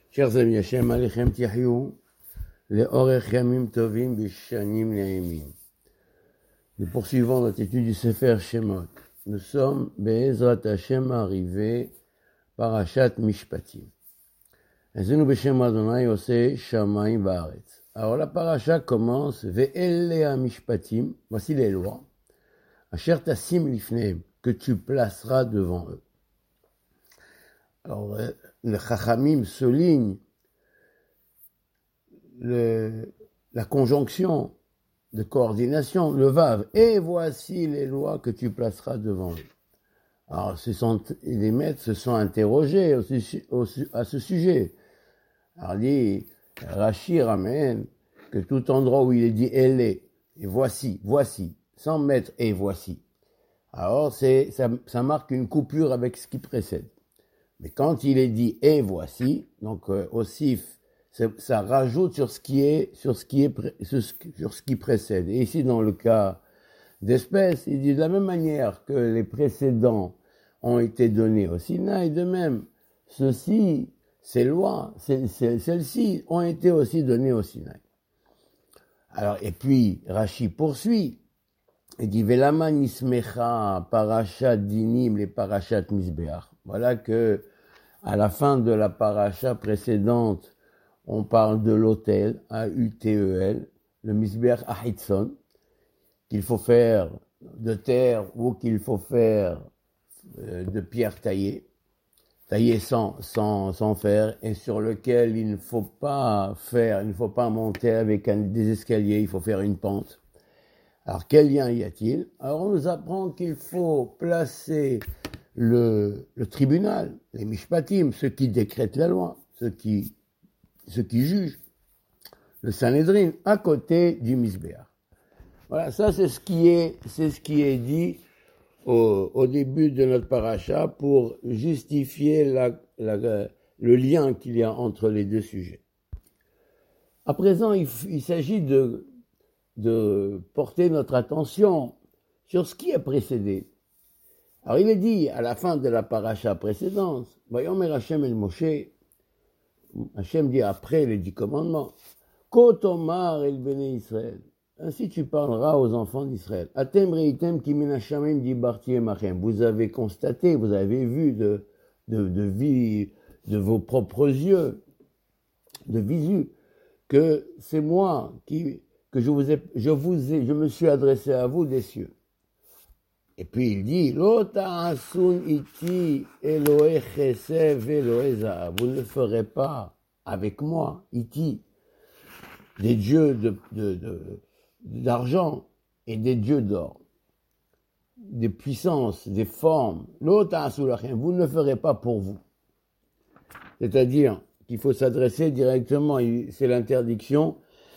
Chers amis, Hashem Alechem Tihyou, Le'orech Yamim Tovim Bishanim Ne'emim. Nous poursuivons notre étude du Sefer Shemot. Nous sommes, Be'ezrat Hashem, arrivés Parashat Mishpatim. Ezenu Beshem Adonai Oseh Shamayim Ba'aretz. Alors la parasha commence, Ve'ele HaMishpatim, voici les lois, Asher Tasim Lifneim, que tu placeras devant eux. Alors, le Chachamim souligne la conjonction de coordination, le Vav, et voici les lois que tu placeras devant eux. Alors, les maîtres se sont interrogés à ce sujet. Alors, il dit, Rashi ramène que tout endroit où il est dit « elle est » et « voici », sans mettre « et voici ». Alors, ça marque une coupure avec ce qui précède. Mais quand il est dit « et voici », donc aussi, ça rajoute sur ce qui précède. Et ici, dans le cas d'espèce, il dit de la même manière que les précédents ont été donnés au Sinaï, de même, ces lois, celles-ci ont été aussi données au Sinaï. Alors, et puis, Rashi poursuit, il dit « Velama nismecha parashat dinim les parashat misbeach ». Voilà que, à la fin de la paracha précédente, on parle de l'autel, A-U-T-E-L, le misbeach ahitzon, qu'il faut faire de terre ou qu'il faut faire de pierre taillée sans fer, et sur lequel il ne faut pas monter avec des escaliers, il faut faire une pente. Alors, quel lien y a-t-il? Alors, on nous apprend qu'il faut placer le tribunal, les mishpatim, ceux qui décrètent la loi, ceux qui jugent, le Sanhedrin, à côté du misbeach. Voilà, ça c'est ce qui est dit au début de notre paracha pour justifier le lien qu'il y a entre les deux sujets. À présent, il s'agit de porter notre attention sur ce qui a précédé. Alors il est dit à la fin de la paracha précédente, Vayomer Hashem el Moshe, Hashem dit après les 10 commandements, Kotomar el Bnei Israël, ainsi tu parleras aux enfants d'Israël. Atem reitem ki min hashamim dibarti emachem. Vous avez constaté, vous avez vu de vos propres yeux, de visu, que c'est moi que je me suis adressé à vous des cieux. Et puis il dit, Lo ta'asun iti Elohe chesed ve'Elohe zahav. Vous ne ferez pas avec moi, iti, des dieux d'argent et des dieux d'or, des puissances, des formes. Lo ta'asu lachem. Vous ne le ferez pas pour vous. C'est-à-dire qu'il faut s'adresser directement, c'est l'interdiction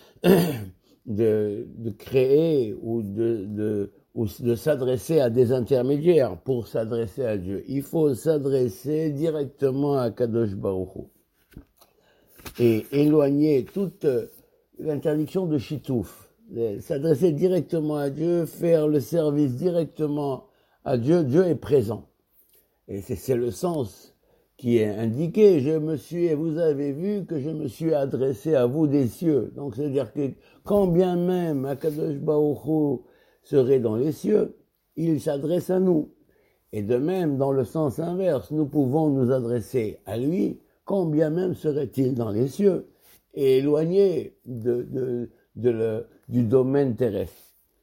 de créer ou de s'adresser à des intermédiaires pour s'adresser à Dieu. Il faut s'adresser directement à Kadosh Baruch Hu. Et éloigner toute l'interdiction de chitouf. S'adresser directement à Dieu, faire le service directement à Dieu. Dieu est présent. Et c'est le sens qui est indiqué. Vous avez vu que je me suis adressé à vous des cieux. Donc c'est-à-dire que quand bien même Akadosh Baruch Hu serait dans les cieux, il s'adresse à nous. Et de même, dans le sens inverse, nous pouvons nous adresser à lui, quand bien même serait-il dans les cieux, et éloigné du domaine terrestre.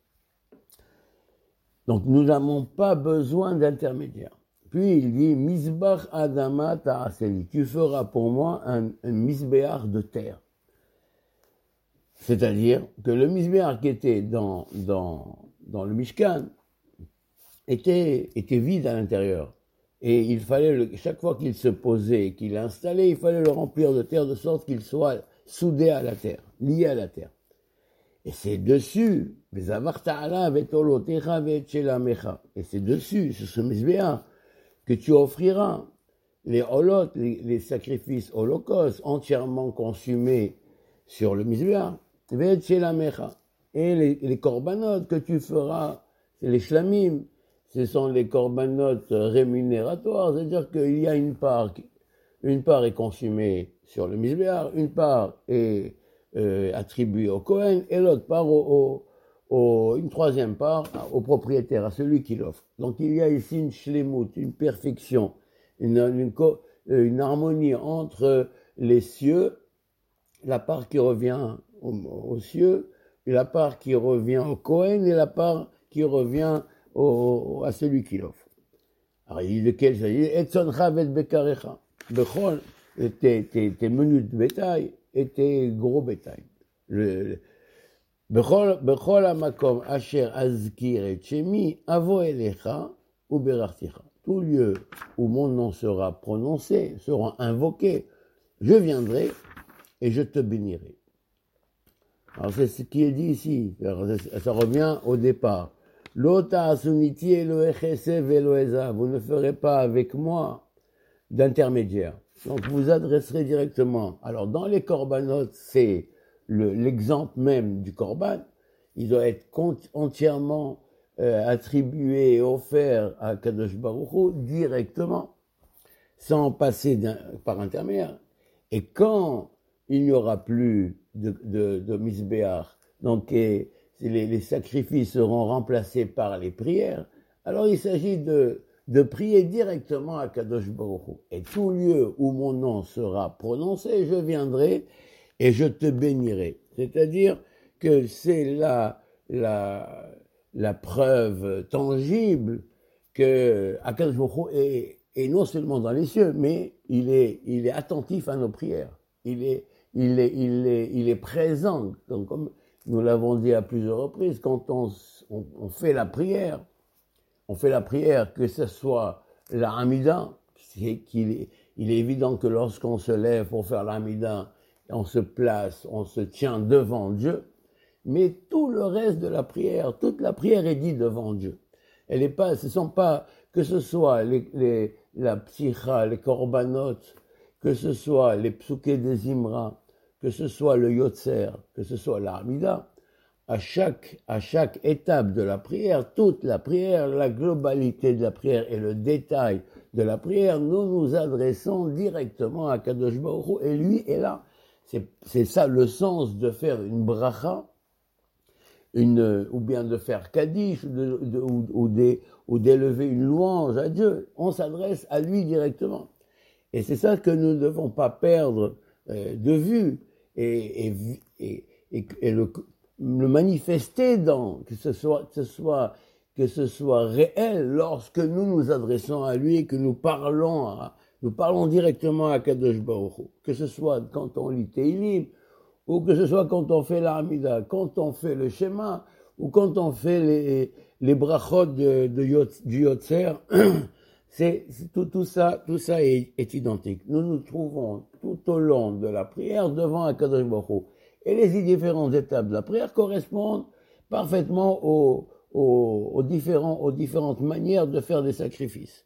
Donc nous n'avons pas besoin d'intermédiaire. Puis il dit, Misbach Adama Ta'aseli, tu feras pour moi un misbéach de terre. C'est-à-dire que le misbéach qui était dans le Mishkan était vide à l'intérieur. Et il fallait, chaque fois qu'il se posait, qu'il l'installait, il fallait le remplir de terre de sorte qu'il soit soudé à la terre, lié à la terre. Et c'est dessus, et c'est dessus, sur ce misbéach, que tu offriras les holot, les sacrifices holocaustes entièrement consumés sur le misbéach, et les korbanot que tu feras, c'est les shlamim, ce sont les korbanot rémunérateurs, c'est-à-dire qu'il y a une part est consumée sur le Misbéar, une part est attribuée au Kohen et l'autre part une troisième part au propriétaire, à celui qui l'offre. Donc il y a ici une shlemut, une perfection, une harmonie entre les cieux, la part qui revient aux cieux, et la part qui revient au Kohen et la part qui revient à celui qui l'offre. Alors il dit lequel ça dit Etzoncha vet bekarecha. Bechol, tes menus de bétail et tes gros bétail. Bechol amakom asher azkir et shemi avo elecha ou berarticha. Tout lieu où mon nom sera prononcé, sera invoqué, je viendrai et je te bénirai. Alors c'est ce qui est dit ici. Ça revient au départ. L'ota asumiti Elohe chesed ve'Elohe zahav. Vous ne ferez pas avec moi d'intermédiaire. Donc vous adresserez directement. Alors dans les corbanotes, c'est l'exemple même du corban. Il doit être entièrement attribué et offert à Kadosh Baruch Hu directement, sans passer par intermédiaire. Et quand il n'y aura plus de misbéach, donc les sacrifices seront remplacés par les prières, alors il s'agit de prier directement à Kadosh Baruch Hu. Et tout lieu où mon nom sera prononcé, je viendrai et je te bénirai. C'est-à-dire que c'est la preuve tangible que Akadosh Baruch Hu est non seulement dans les cieux, mais il est attentif à nos prières. Il est présent. Donc, comme nous l'avons dit à plusieurs reprises, quand on fait la prière, que ce soit la Hamida, il est évident que lorsqu'on se lève pour faire la Hamida, on se place, on se tient devant Dieu, mais tout le reste de la prière, toute la prière est dite devant Dieu. Ce sont pas, que ce soit la psicha, les korbanot, que ce soit les psuké des Imra, que ce soit le yotzer, que ce soit la Hamida, à chaque étape de la prière, toute la prière, la globalité de la prière et le détail de la prière, nous nous adressons directement à Kadosh Baruch Hu, et lui est là. C'est ça le sens de faire une bracha, ou bien de faire Kaddish, ou d'élever une louange à Dieu. On s'adresse à lui directement. Et c'est ça que nous ne devons pas perdre de vue, et le manifester que ce soit réel lorsque nous nous adressons à lui et que nous parlons directement à Kadosh Baruch Hu. Que ce soit quand on lit Teilim, ou que ce soit quand on fait la Hamida, quand on fait le Shema, ou quand on fait les brachot du Yotzer, tout ça est identique. Nous nous trouvons tout au long de la prière devant Akadosh Baruch Hu. Et les différentes étapes de la prière correspondent parfaitement aux différentes manières de faire des sacrifices.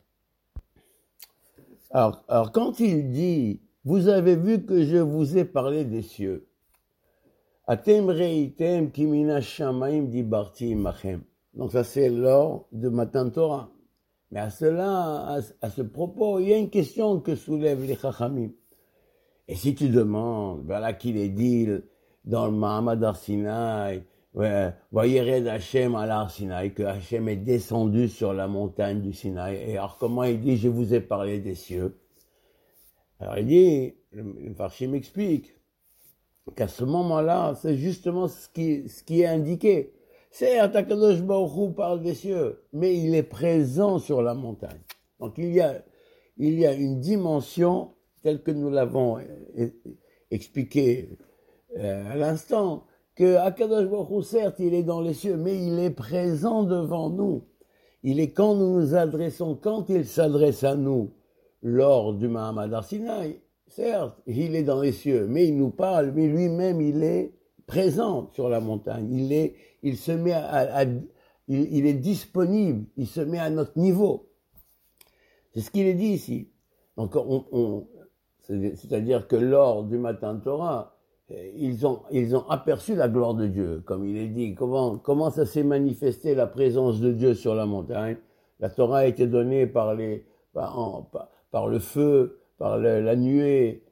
Alors quand il dit, vous avez vu que je vous ai parlé des cieux, Atem reitem ki mina shamayim dibarti imachem. Donc ça c'est lors de Matan Torah. Mais à ce propos, il y a une question que soulèvent les Chachamim. Et si tu demandes, voilà qu'il est dit dans le Mahamad Har Sinaï, Vayered Hashem al Har Sinaï, que Hashem est descendu sur la montagne du Sinaï. Et alors comment il dit, je vous ai parlé des cieux? Alors il dit, le Farshim explique, qu'à ce moment-là, c'est justement ce qui est indiqué. Certes, Akadosh Baruch Hu parle des cieux, mais il est présent sur la montagne. Donc il y a une dimension, telle que nous l'avons expliqué à l'instant, que Akadosh Baruch Hu, certes, il est dans les cieux, mais il est présent devant nous. Il est quand nous nous adressons, quand il s'adresse à nous, lors du Mahamad Har Sinaï, certes, il est dans les cieux, mais il nous parle, mais lui-même, il est présent sur la montagne. Il se met il est disponible, il se met à notre niveau. C'est ce qu'il est dit ici. Donc, c'est-à-dire que lors du Matan Torah, ils ont aperçu la gloire de Dieu, comme il est dit. Comment ça s'est manifesté la présence de Dieu sur la montagne? La Torah a été donnée par le feu, par la nuée,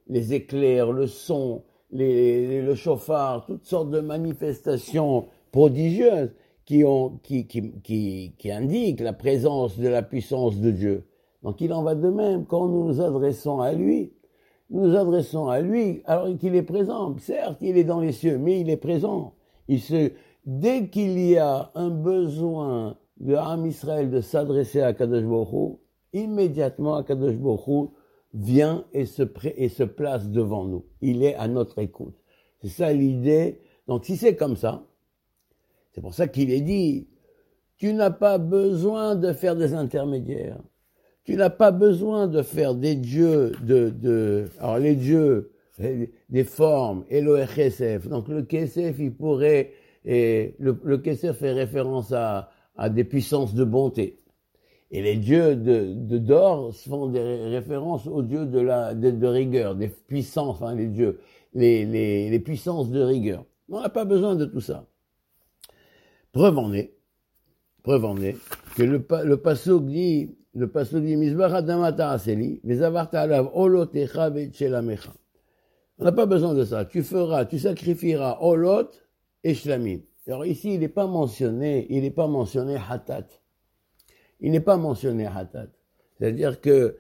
les éclairs, le son, le chauffard, toutes sortes de manifestations prodigieuses qui indiquent la présence de la puissance de Dieu. Donc il en va de même quand nous nous adressons à lui. Nous nous adressons à lui alors qu'il est présent. Certes, il est dans les cieux, mais il est présent. Dès qu'il y a un besoin de Am Israël de s'adresser à Kadosh Baruch Hu, immédiatement Kadosh Baruch Hu vient et se place devant nous. Il est à notre écoute. C'est ça l'idée. Donc si c'est comme ça, c'est pour ça qu'il est dit, tu n'as pas besoin de faire des intermédiaires. Tu n'as pas besoin de faire des dieux alors les dieux, des formes, Elohé Kesef. Donc le Kesef, il pourrait, le Kesef fait référence à des puissances de bonté. Et les dieux d'or font des références aux dieux de rigueur, des puissances, enfin les dieux, les puissances de rigueur. On n'a pas besoin de tout ça. Preuve en est que le pasuk dit, Mizbach Adamata Aseli, Vezavarta Alav Olotecha Ve'Shelamecha. On n'a pas besoin de ça. Tu sacrifieras Olot et Shlamim. Alors ici, il n'est pas mentionné Hatat. Il n'est pas mentionné Hatat. C'est-à-dire que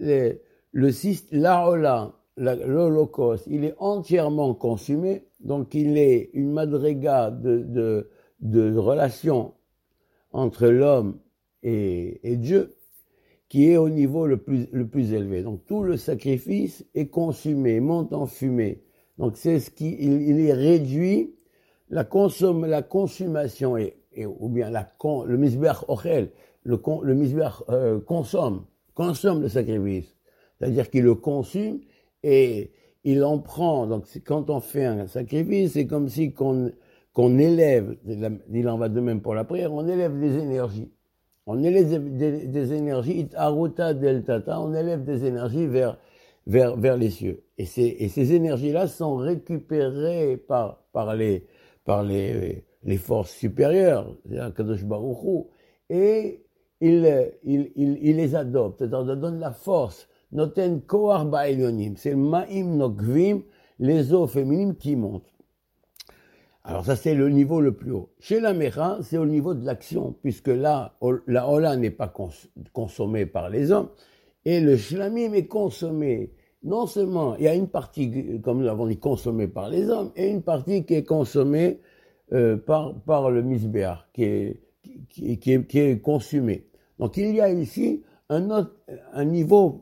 l'Holocauste, il est entièrement consumé, donc il est une madriga de relation entre l'homme et Dieu, qui est au niveau le plus élevé. Donc tout le sacrifice est consumé, monte en fumée. Donc c'est il est réduit, la consommation ou bien le misbeach ochel, le misbeach consomme le sacrifice. C'est-à-dire qu'il le consume et il en prend. Donc quand on fait un sacrifice, c'est comme si qu'on élève, il en va de même pour la prière, on élève des énergies. On élève des énergies, aruta deltata, on élève des énergies vers les cieux. Et ces énergies-là sont récupérées par les forces supérieures, c'est-à-dire Kadosh Baruch Hu, et il les adopte, c'est-à-dire donne la force, noten koar ba'elyonim, c'est le ma'im nokvim, les eaux féminines qui montent. Alors ça, c'est le niveau le plus haut. Chez la Mecha, c'est au niveau de l'action, puisque là, la Ola n'est pas consommée par les hommes, et le Shlamim est consommé. Non seulement, il y a une partie, comme nous l'avons dit, consommée par les hommes, et une partie qui est consommée par le Misbéach, qui est consumé. Donc il y a ici un niveau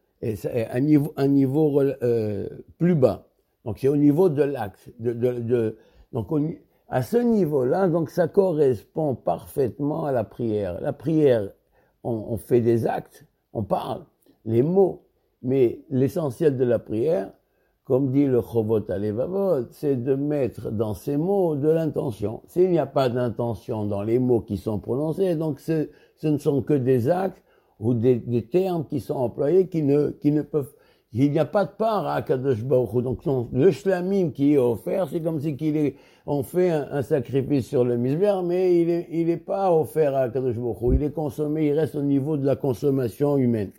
plus bas. Donc c'est au niveau de l'axe, donc à ce niveau-là, donc ça correspond parfaitement à la prière. La prière, on fait des actes, on parle, les mots, mais l'essentiel de la prière, comme dit le Chovot Alevavot, c'est de mettre dans ces mots de l'intention. S'il n'y a pas d'intention dans les mots qui sont prononcés, donc ce ne sont que des actes ou des termes qui sont employés qui ne peuvent. Il n'y a pas de part à Kadosh Baruch Hu. Donc le shlamim qui est offert, c'est comme si on fait un sacrifice sur le misber, mais il est pas offert à Kadosh Baruch Hu. Il est consommé, il reste au niveau de la consommation humaine.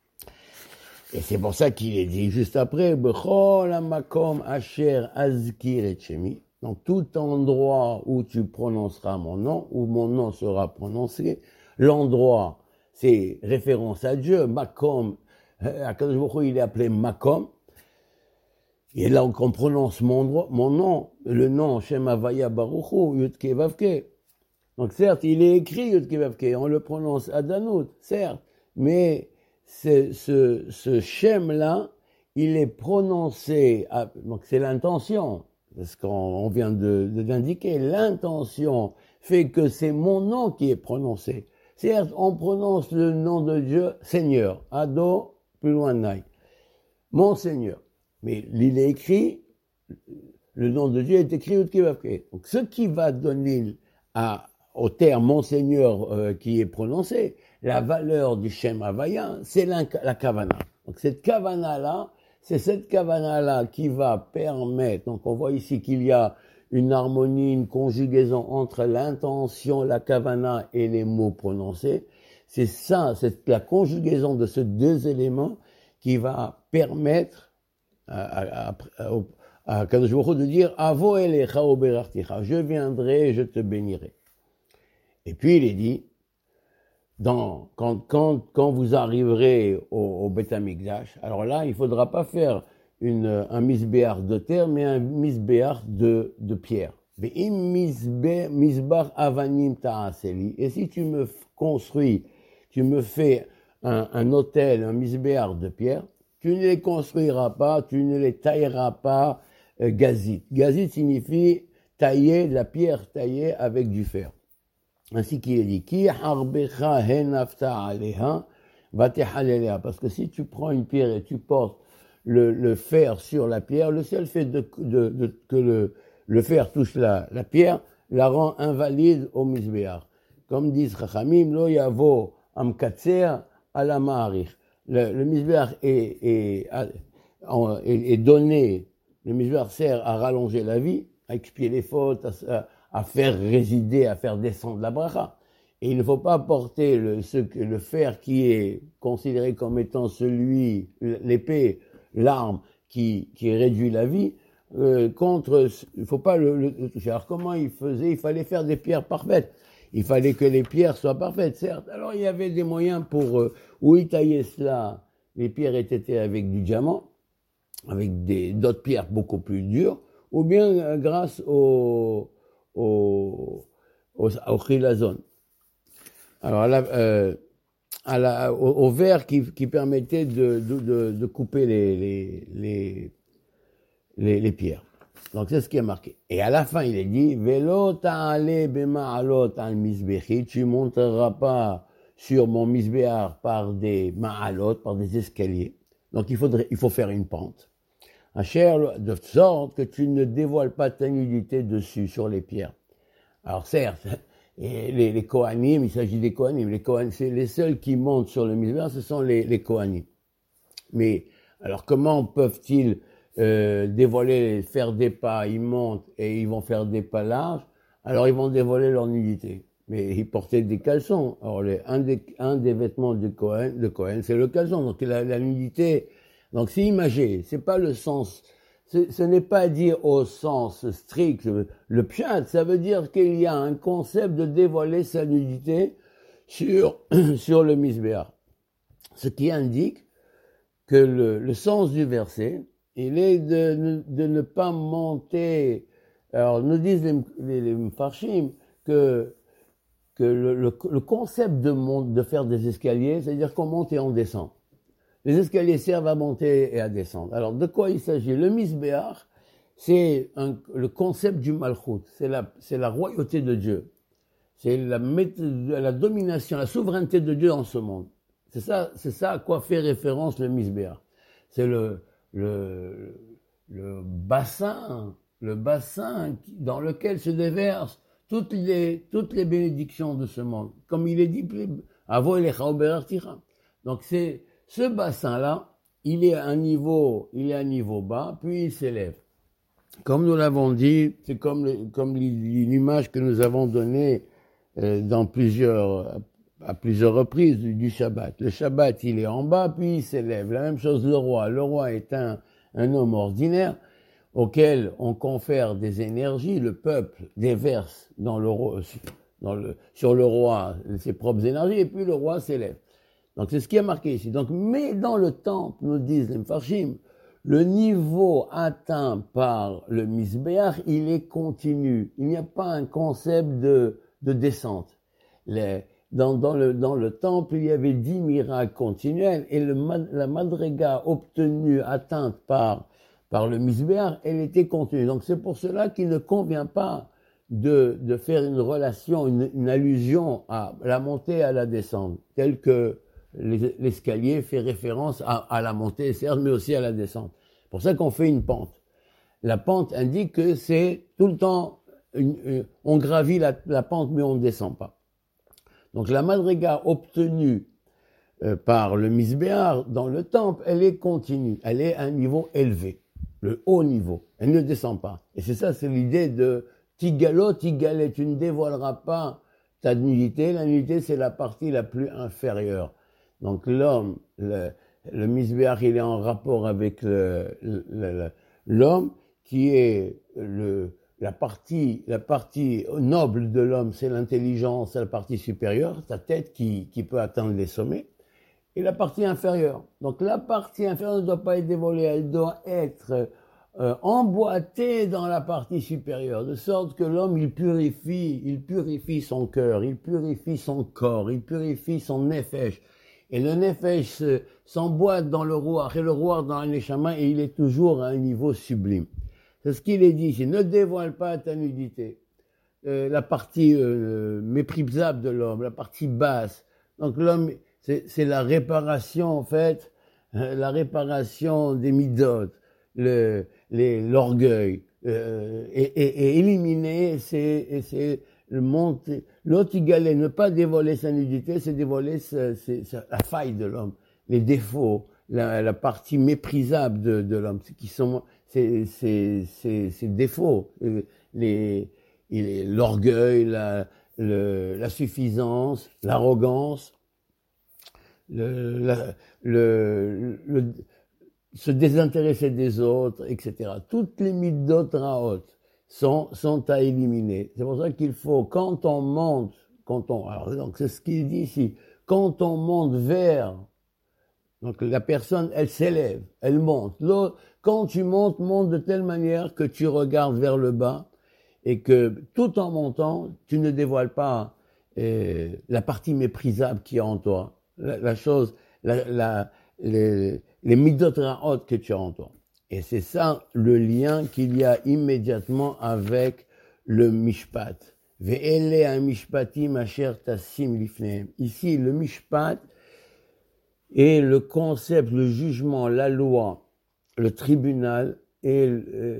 Et c'est pour ça qu'il est dit juste après, Bechol hamakom asher azkir et shemi. Donc tout endroit où tu prononceras mon nom, où mon nom sera prononcé, l'endroit, c'est référence à Dieu, makom. Akadosh Baruch Hu, il est appelé Makom. Et là, qu'on prononce mon nom, le nom Shem Havaya Baruch Hu, Yudke Vavke. Donc certes, il est écrit Yudke Vavke, on le prononce Adanout, certes, mais ce Shem-là, il est prononcé, donc c'est l'intention, parce qu'on vient d'indiquer, l'intention fait que c'est mon nom qui est prononcé. Certes, on prononce le nom de Dieu, Seigneur, Ado, plus loin de Naï, mon Seigneur. Mais il est écrit, le nom de Dieu est écrit Yudke Vavke. Donc ce qui va donner au terme mon Seigneur qui est prononcé, la valeur du Shem Havaya, c'est la Kavana. Donc cette Kavana-là, c'est cette Kavana-là qui va permettre, donc on voit ici qu'il y a une harmonie, une conjugaison entre l'intention, la Kavana et les mots prononcés. C'est ça, c'est la conjugaison de ces deux éléments qui va permettre à Kadosh Baruch Hu de dire Avo elecha uberachticha, je viendrai et je te bénirai. Et puis il est dit, quand vous arriverez au Beth Amikdash, alors là, il ne faudra pas faire un misbéach de terre, mais un misbéach de pierre. Et si tu me construis, tu me fais un autel, un misbéach de pierre, tu ne les construiras pas, tu ne les tailleras pas gazit. Gazit signifie tailler, de la pierre taillée avec du fer. Ainsi qu'il est dit, Ki harbecha henafta aleha vatechalelea. Parce que si tu prends une pierre et tu portes le fer sur la pierre, le seul fait que le fer touche la pierre la rend invalide au misbéach. Comme disent Chachamim, lo yavo amkatser ala ma'arich. Le misbéach est donné, le misbéach sert à rallonger la vie, à expier les fautes, à faire résider, à faire descendre la bracha. Et il ne faut pas porter le fer qui est considéré comme étant l'épée, l'arme qui réduit la vie, contre, il ne faut pas le toucher. Alors comment il faisait? Il fallait faire des pierres parfaites. Il fallait que les pierres soient parfaites, certes. Alors il y avait des moyens pour, où il taillait cela. Les pierres étaient avec du diamant, avec d'autres pierres beaucoup plus dures, ou bien grâce au chilazon. Alors là, au verre qui permettait de couper les pierres. Donc c'est ce qui est marqué. Et à la fin, il est dit, Velo ta'ale bema'alot al misbechi, tu monteras pas sur mon misbéach par des ma'alot, par des escaliers. Donc il faut faire une pente. De sorte que tu ne dévoiles pas ta nudité dessus, sur les pierres. Alors certes, et les Kohanim, il s'agit des Kohanim. Les Kohanim, c'est les seuls qui montent sur le misbéach, ce sont les Kohanim. Mais alors comment peuvent-ils dévoiler, faire des pas? Ils montent et ils vont faire des pas larges, alors ils vont dévoiler leur nudité. Mais ils portaient des caleçons. Alors un des vêtements de Kohen, c'est le caleçon. Donc la nudité. Donc c'est imagé. C'est pas le sens. Ce n'est pas dire au sens strict. Le pshat, ça veut dire qu'il y a un concept de dévoiler sa nudité sur le misbéach. Ce qui indique que le sens du verset, il est de ne pas monter. Alors nous disent les Mfarshim que le concept de faire des escaliers, c'est-à-dire qu'on monte et on descend. Les escaliers servent à monter et à descendre. Alors, de quoi il s'agit? Le misbéach, c'est le concept du malchut. C'est la royauté de Dieu. C'est la domination, la souveraineté de Dieu dans ce monde. C'est ça à quoi fait référence le misbéach. C'est le bassin dans lequel se déversent toutes les bénédictions de ce monde. Comme il est dit, Avo elecha uberachticha. Donc ce bassin-là, il est à un niveau bas, puis il s'élève. Comme nous l'avons dit, c'est comme l'image que nous avons donnée à plusieurs reprises du Shabbat. Le Shabbat, il est en bas, puis il s'élève. La même chose le roi. Le roi est un homme ordinaire auquel on confère des énergies. Le peuple déverse sur le roi ses propres énergies, et puis le roi s'élève. Donc c'est ce qui est marqué ici. Donc, mais dans le temple, nous disent les Mfarshim, le niveau atteint par le misbéach, il est continu. Il n'y a pas un concept de descente. Dans le temple, il y avait 10 miracles continuels, et la madriga obtenue, atteinte par le misbéach, elle était continue. Donc c'est pour cela qu'il ne convient pas de faire une relation, une allusion à la montée et à la descente, telle que l'escalier fait référence à la montée, certes, mais aussi à la descente. C'est pour ça qu'on fait une pente. La pente indique que c'est tout le temps, on gravit la pente, mais on ne descend pas. Donc la madriga obtenue par le misbéach dans le temple, elle est continue, elle est à un niveau élevé, le haut niveau, elle ne descend pas. Et c'est ça, c'est l'idée de Tigalo, Tigalé, tu ne dévoileras pas ta nudité. La nudité, c'est la partie la plus inférieure. Donc l'homme, Le Mizbeach, il est en rapport avec l'homme, qui est la partie noble de l'homme, c'est l'intelligence, c'est la partie supérieure, sa tête qui peut atteindre les sommets, et la partie inférieure. Donc la partie inférieure ne doit pas être dévoilée, elle doit être emboîtée dans la partie supérieure, de sorte que l'homme, il purifie son cœur, il purifie son corps, il purifie son nefesh. Et le nefesh s'emboîte dans le ruach, et le ruach dans le neshama, et il est toujours à un niveau sublime. C'est ce qu'il est dit ici. Ne dévoile pas ta nudité. La partie méprisable de l'homme, la partie basse. Donc l'homme, c'est la réparation, en fait, la réparation des midot, l'orgueil, et éliminer, c'est le monter. L'autre égalé, ne pas dévoiler sa nudité, c'est dévoiler la faille de l'homme, les défauts, la partie méprisable de l'homme, qui sont ces défauts, l'orgueil, la suffisance, l'arrogance, se désintéresser des autres, etc. Toutes les midot raot sont à éliminer. C'est pour ça qu'il faut, quand on monte, alors donc c'est ce qu'il dit ici, quand on monte vers, donc la personne, elle s'élève, elle monte. Quand tu montes de telle manière que tu regardes vers le bas et que tout en montant, tu ne dévoiles pas la partie méprisable qui est en toi, les midot raot que tu as en toi. Et c'est ça le lien qu'il y a immédiatement avec le mishpat. Ve'ele ha-mishpatim asher tasim lifnehem. Ici, le mishpat est le concept, le jugement, la loi, le tribunal et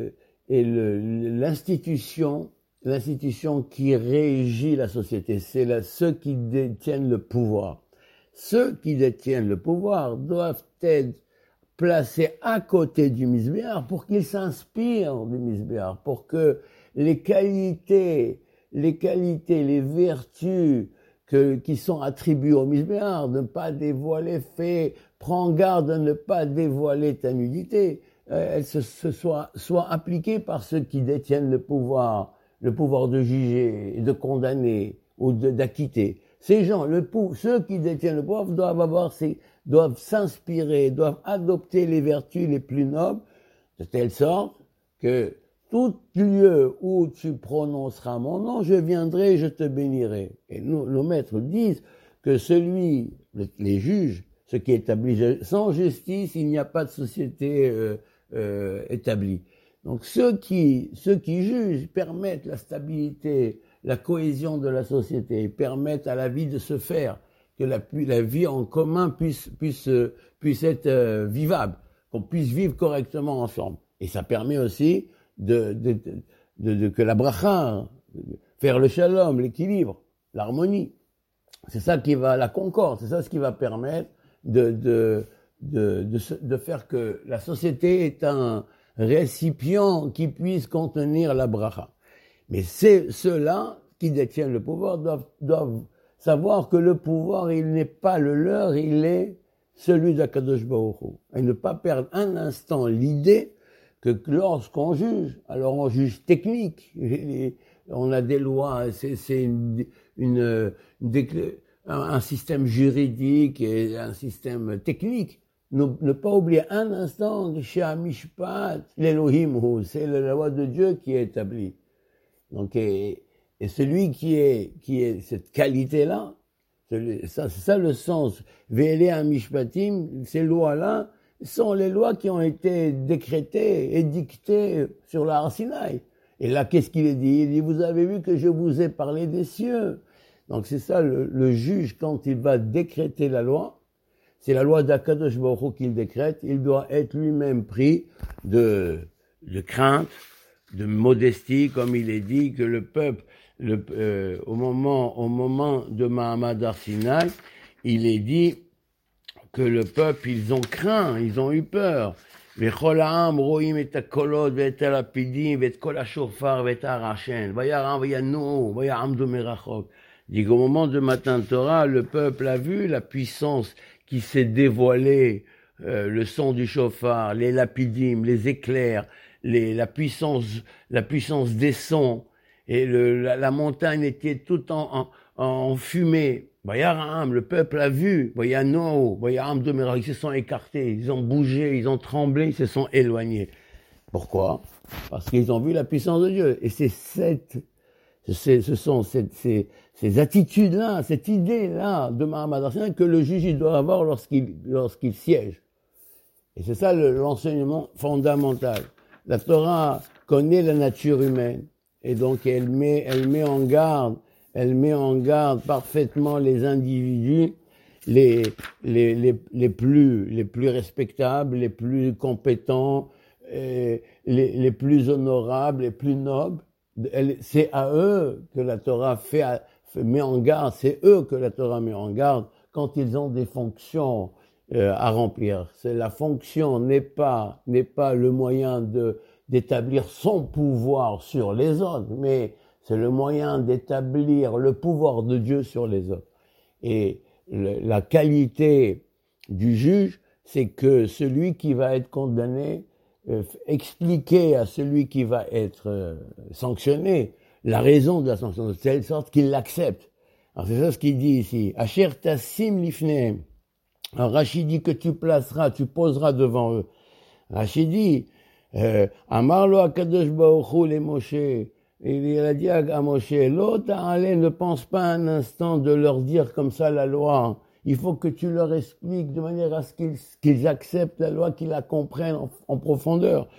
l'institution qui régit la société. C'est ceux qui détiennent le pouvoir. Ceux qui détiennent le pouvoir doivent être placés à côté du Mizbeach pour qu'ils s'inspirent du Mizbeach, pour que les qualités, les vertus qui sont attribuées au Mizbeach, de ne pas dévoiler, prends garde de ne pas dévoiler ta nudité, elles soient appliquées par ceux qui détiennent le pouvoir de juger, de condamner ou d'acquitter. Ces gens, ceux qui détiennent le pouvoir doivent s'inspirer, doivent adopter les vertus les plus nobles, de telle sorte que tout lieu où tu prononceras mon nom, je viendrai, je te bénirai. Et nos maîtres disent que les juges, ce qui établit, sans justice, il n'y a pas de société établie. Donc ceux qui jugent permettent la stabilité, la cohésion de la société, permettent à la vie de se faire, que la vie en commun puisse être vivable, qu'on puisse vivre correctement ensemble. Et ça permet aussi que la bracha, faire le shalom, l'équilibre, l'harmonie. C'est ça la concorde, c'est ça ce qui va permettre de faire que la société est un récipient qui puisse contenir la bracha. Mais ceux-là qui détiennent le pouvoir doivent savoir que le pouvoir, il n'est pas le leur, il est celui d'Akadosh Baruch Hu. Et ne pas perdre un instant l'idée que lorsqu'on juge, alors on juge technique, on a des lois, c'est un système juridique et un système technique. Ne pas oublier un instant que chez Amishpat, l'Elohim, c'est la loi de Dieu qui est établie. Donc, et celui qui est cette qualité-là, c'est ça le sens. Ve'ele ha-mishpatim, ces lois-là sont les lois qui ont été décrétées, édictées sur la Har Sinaï. Et là, qu'est-ce qu'il est dit? Il dit, vous avez vu que je vous ai parlé des cieux. Donc c'est ça, le juge, quand il va décréter la loi, c'est la loi d'Akadosh Baruch Hu qu'il décrète, il doit être lui-même pris de crainte, de modestie, comme il est dit, que le peuple, au moment de Mahamad Har Sinaï, il est dit que le peuple, ils ont craint, ils ont eu peur. וכל העם רואים את הקולות ואת הלפידים ואת כל השופר ואת הרעשן. וירא וינועו ויעמדו מרחוק. Dit qu'au moment de Matan Torah, le peuple a vu la puissance qui s'est dévoilée le son du chauffard, les lapidim, les éclairs, la puissance des sons, et la montagne était toute en fumée. Bayaraham, le peuple a vu, Bayano, Bayaraham de Mérak, ils se sont écartés, ils ont bougé, ils ont tremblé, ils se sont éloignés. Pourquoi? Parce qu'ils ont vu la puissance de Dieu. Et ce sont ces attitudes-là, cette idée-là de Mahamad Arsena que le juge il doit avoir lorsqu'il siège. Et c'est ça l'enseignement fondamental. La Torah connaît la nature humaine. Et donc elle met en garde parfaitement les individus les plus respectables, les plus compétents, les plus honorables, les plus nobles. C'est à eux que la Torah met en garde, c'est eux que la Torah met en garde quand ils ont des fonctions à remplir. La fonction n'est pas le moyen d'établir son pouvoir sur les autres, mais c'est le moyen d'établir le pouvoir de Dieu sur les autres. Et la qualité du juge, c'est que celui qui va être condamné, expliquer à celui qui va être sanctionné la raison de la sanction, de telle sorte qu'il l'accepte. Alors c'est ça ce qu'il dit ici. Asher tassim lifnehem. Alors Rachid dit que tu poseras devant eux. Rachid dit, Amarlo akadosh baruch hu le Moshe. Il a dit à Moshe, l'autre ne pense pas un instant de leur dire comme ça la loi. Il faut que tu leur expliques de manière à ce qu'ils acceptent la loi, qu'ils la comprennent en profondeur.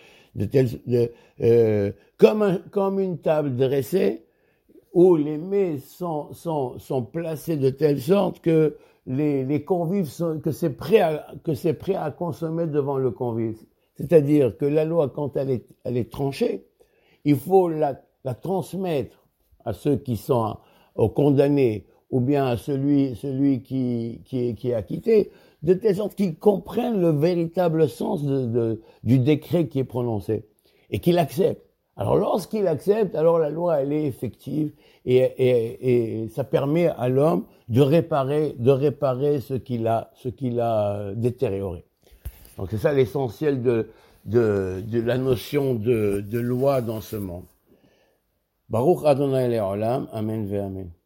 Comme une table dressée où les mets sont placés de telle sorte que les convives que c'est prêt à consommer devant le convive. C'est-à-dire que la loi, quand elle est tranchée, il faut la transmettre à ceux qui sont aux condamnés ou bien à celui qui est acquitté, de telle sorte qu'ils comprennent le véritable sens du décret qui est prononcé et qu'il accepte. Alors lorsqu'il accepte, alors la loi elle est effective et ça permet à l'homme de réparer ce qu'il a détérioré. Donc c'est ça l'essentiel de la notion de loi dans ce monde. Baruch Adonai Le'olam, Amen ve Amen.